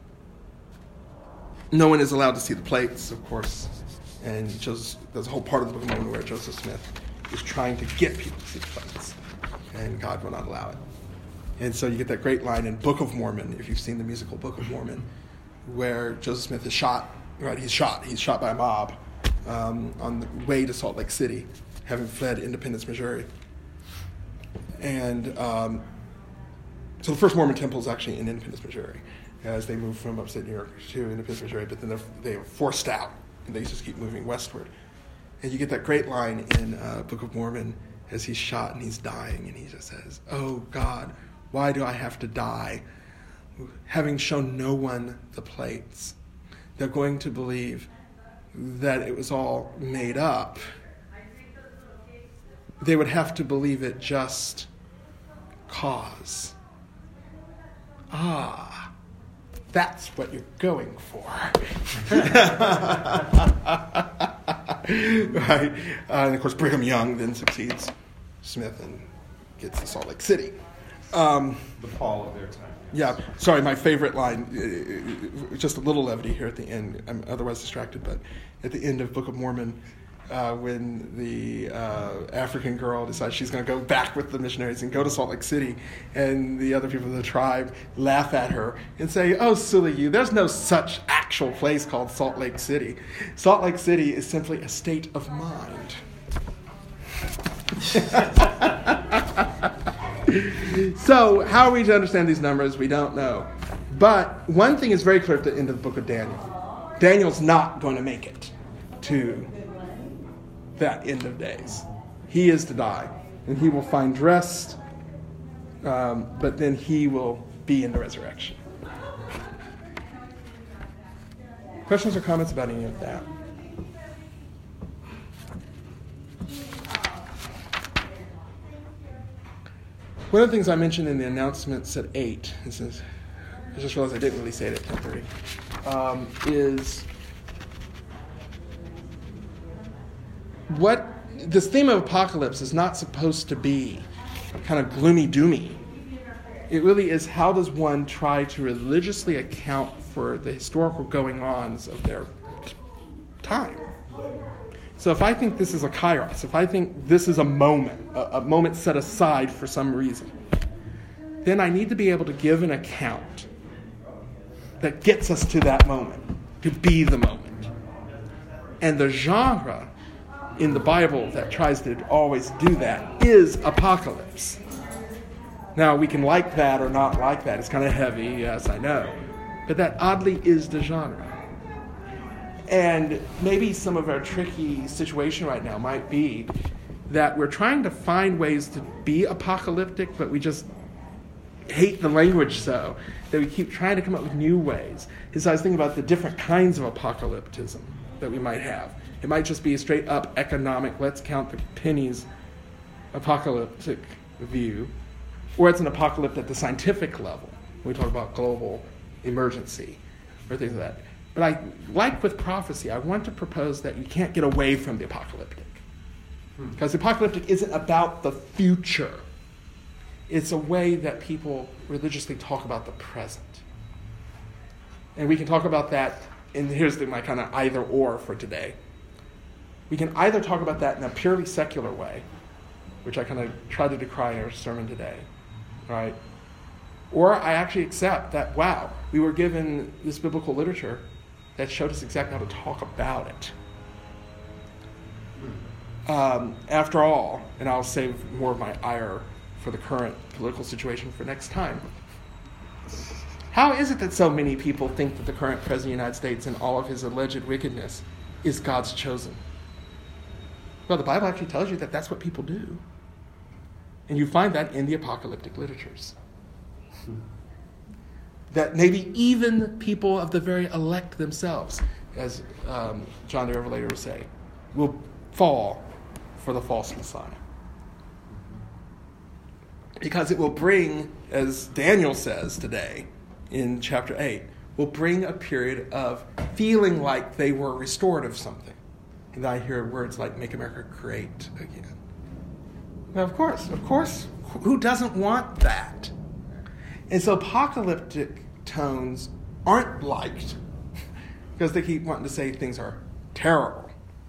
no one is allowed to see the plates, of course. And Joseph, there's a whole part of the Book of Mormon where Joseph Smith is trying to get people to see the plates. And God will not allow it. And so you get that great line in Book of Mormon, if you've seen the musical Book of Mormon, where Joseph Smith is shot. Right, he's shot. He's shot by a mob um, on the way to Salt Lake City, having fled Independence, Missouri. And um, so the first Mormon temple is actually in Independence, Missouri, as they move from upstate New York to Independence, Missouri, but then they're, they are forced out, and they just keep moving westward. And you get that great line in uh, Book of Mormon as he's shot and he's dying, and he just says, "Oh God, why do I have to die? Having shown no one the plates, they're going to believe that it was all made up. They would have to believe it just cause." Ah, that's what you're going for. Right? Uh, and of course, Brigham Young then succeeds Smith and gets to Salt Lake City. Um, the fall of their time. Yeah, sorry, my favorite line, uh, just a little levity here at the end. I'm otherwise distracted, but at the end of Book of Mormon, uh, when the uh, African girl decides she's going to go back with the missionaries and go to Salt Lake City, and the other people of the tribe laugh at her and say, "Oh, silly you, there's no such actual place called Salt Lake City. Salt Lake City is simply a state of mind." So, how are we to understand these numbers? We don't know. But one thing is very clear at the end of the book of Daniel. Daniel's not going to make it to that end of days. He is to die, and he will find rest, um, but then he will be in the resurrection. Questions or comments about any of that? One of the things I mentioned in the announcements at eight, this is, I just realized I didn't really say it at ten thirty, um, is what this theme of apocalypse is not supposed to be kind of gloomy doomy. It really is, how does one try to religiously account for the historical going-ons of their time? So if I think this is a kairos, if I think this is a moment, a, a moment set aside for some reason, then I need to be able to give an account that gets us to that moment, to be the moment. And the genre in the Bible that tries to always do that is apocalypse. Now, we can like that or not like that. It's kind of heavy, yes, I know. But that oddly is the genre. And maybe some of our tricky situation right now might be that we're trying to find ways to be apocalyptic, but we just hate the language so that we keep trying to come up with new ways. And so I was thinking about the different kinds of apocalypticism that we might have. It might just be a straight up economic, let's count the pennies apocalyptic view, or it's an apocalypse at the scientific level. We talk about global emergency or things like that. But I, like with prophecy, I want to propose that you can't get away from the apocalyptic. Because the apocalyptic isn't about the future. It's a way that people religiously talk about the present. And we can talk about that, and here's the, my kind of either or for today. We can either talk about that in a purely secular way, which I kind of tried to decry in our sermon today, right? Or I actually accept that, wow, we were given this biblical literature that showed us exactly how to talk about it. Um, after all, and I'll save more of my ire for the current political situation for next time, how is it that so many people think that the current President of the United States and all of his alleged wickedness is God's chosen? Well, the Bible actually tells you that that's what people do. And you find that in the apocalyptic literatures. That maybe even people of the very elect themselves, as um, John the Revelator will say, will fall for the false Messiah. Because it will bring, as Daniel says today in chapter eight, will bring a period of feeling like they were restored of something. And I hear words like, make America great again. Now, of course, of course, who doesn't want that? And so apocalyptic tones aren't liked because they keep wanting to say things are terrible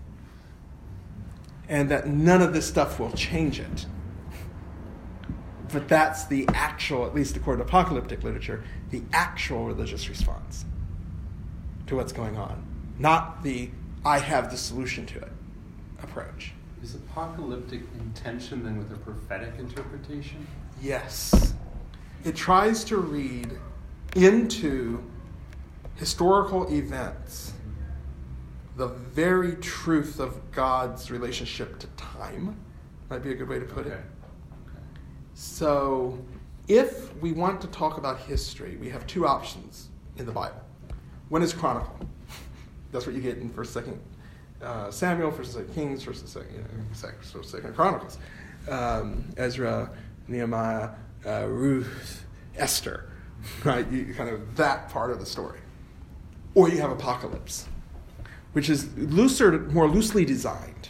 and that none of this stuff will change it. But that's the actual, at least according to apocalyptic literature, the actual religious response to what's going on, not the I have the solution to it approach. Is apocalyptic intention then with a prophetic interpretation? Yes. It tries to read into historical events the very truth of God's relationship to time. Might be a good way to put Okay. it. So if we want to talk about history, we have two options in the Bible. One is chronicle. That's what you get in First, Second uh, Samuel, First, Second Kings, First, Second, you know, Second, First, Second Chronicles, um, Ezra, Nehemiah, uh, Ruth, Esther, right? You, kind of that part of the story. Or you have Apocalypse, which is looser, more loosely designed.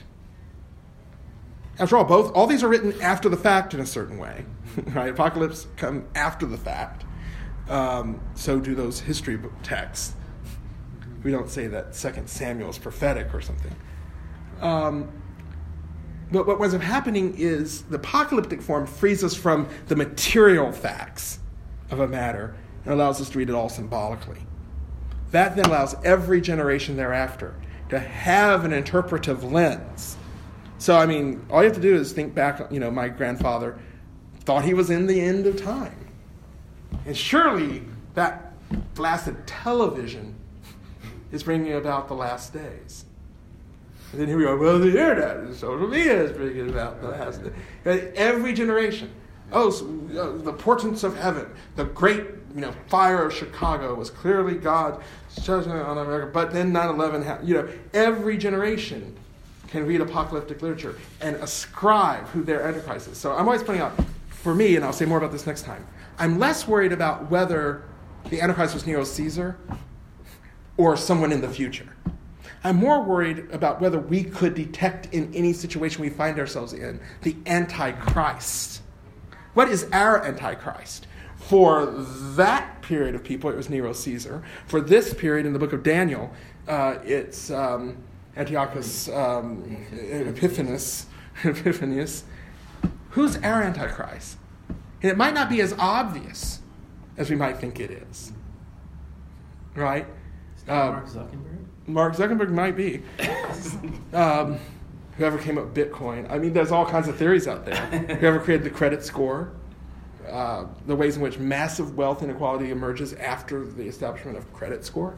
After all, both all these are written after the fact in a certain way, right? Apocalypse come after the fact. Um, so do those history book texts. We don't say that Second Samuel is prophetic or something. Um, but what winds up happening is the apocalyptic form frees us from the material facts of a matter and allows us to read it all symbolically. That then allows every generation thereafter to have an interpretive lens. So, I mean, all you have to do is think back, you know, my grandfather thought he was in the end of time. And surely that blasted television is bringing about the last days. And then here we go, well, the internet and social media is bringing about the last days. Every generation. Oh, so, uh, the portents of heaven, the great, you know, fire of Chicago was clearly God's judgment on America. But then nine eleven happened. You know, every generation can read apocalyptic literature and ascribe who their Antichrist is. So I'm always pointing out, for me, and I'll say more about this next time, I'm less worried about whether the Antichrist was Nero Caesar or someone in the future. I'm more worried about whether we could detect in any situation we find ourselves in the Antichrist. What is our Antichrist? For that period of people, it was Nero Caesar. For this period in the book of Daniel, uh, it's um, Antiochus um, Epiphanes. Epiphanius. Who's our Antichrist? And it might not be as obvious as we might think it is. Right? Is that Um, Mark Zuckerberg? Mark Zuckerberg might be. um, whoever came up with Bitcoin. I mean, there's all kinds of theories out there. Whoever created the credit score. Uh, the ways in which massive wealth inequality emerges after the establishment of credit score.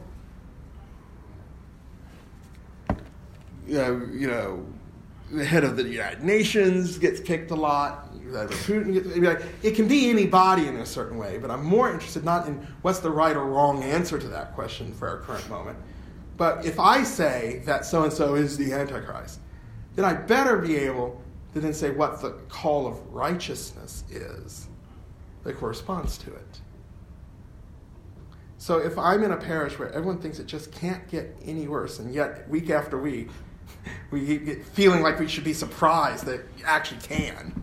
You know, you know, the head of the United Nations gets picked a lot. Putin gets, it can be anybody in a certain way, but I'm more interested not in what's the right or wrong answer to that question for our current moment. But if I say that so-and-so is the Antichrist, then I better be able to then say what the call of righteousness is that corresponds to it. So if I'm in a parish where everyone thinks it just can't get any worse, and yet week after week, We get feeling like we should be surprised that you actually can.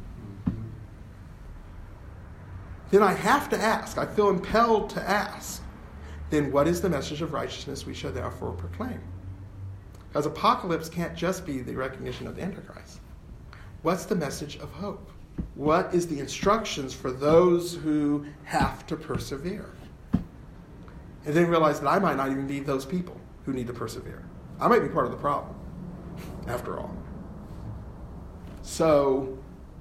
Then I have to ask, I feel impelled to ask, then what is the message of righteousness we should therefore proclaim? Because apocalypse can't just be the recognition of the Antichrist. What's the message of hope? What is the instructions for those who have to persevere? And then realize that I might not even be those people who need to persevere. I might be part of the problem, after all. So,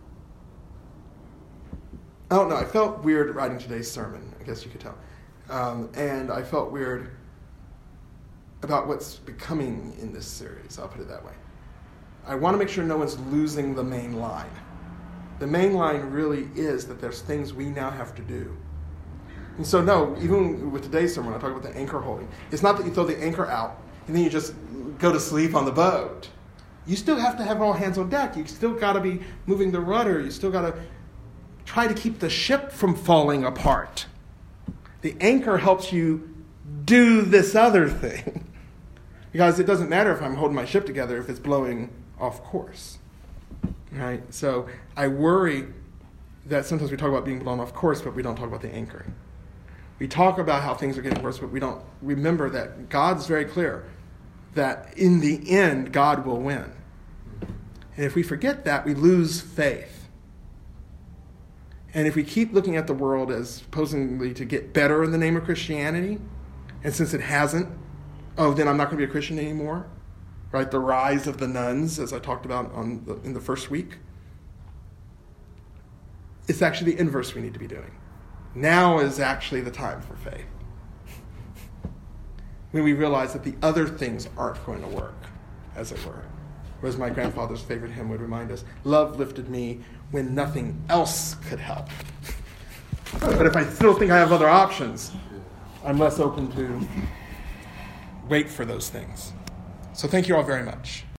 I don't know, I felt weird writing today's sermon, I guess you could tell. Um, and I felt weird about what's becoming in this series, I'll put it that way. I want to make sure no one's losing the main line. The main line really is that there's things we now have to do. And so no, even with today's sermon, I talk about the anchor holding. It's not that you throw the anchor out and then you just go to sleep on the boat. You still have to have all hands on deck. You still got to be moving the rudder. You still got to try to keep the ship from falling apart. The anchor helps you do this other thing. Because it doesn't matter if I'm holding my ship together if it's blowing off course. Right? So I worry that sometimes we talk about being blown off course, but we don't talk about the anchoring. We talk about how things are getting worse, but we don't remember that God's very clear that in the end, God will win. And if we forget that, we lose faith. And if we keep looking at the world as supposedly to get better in the name of Christianity, and since it hasn't, oh, then I'm not going to be a Christian anymore, right? The rise of the nuns, as I talked about on the, in the first week. It's actually the inverse we need to be doing. Now is actually the time for faith. When we realize that the other things aren't going to work, as it were. Or as my grandfather's favorite hymn would remind us, love lifted me when nothing else could help. But if I still think I have other options, I'm less open to wait for those things. So thank you all very much.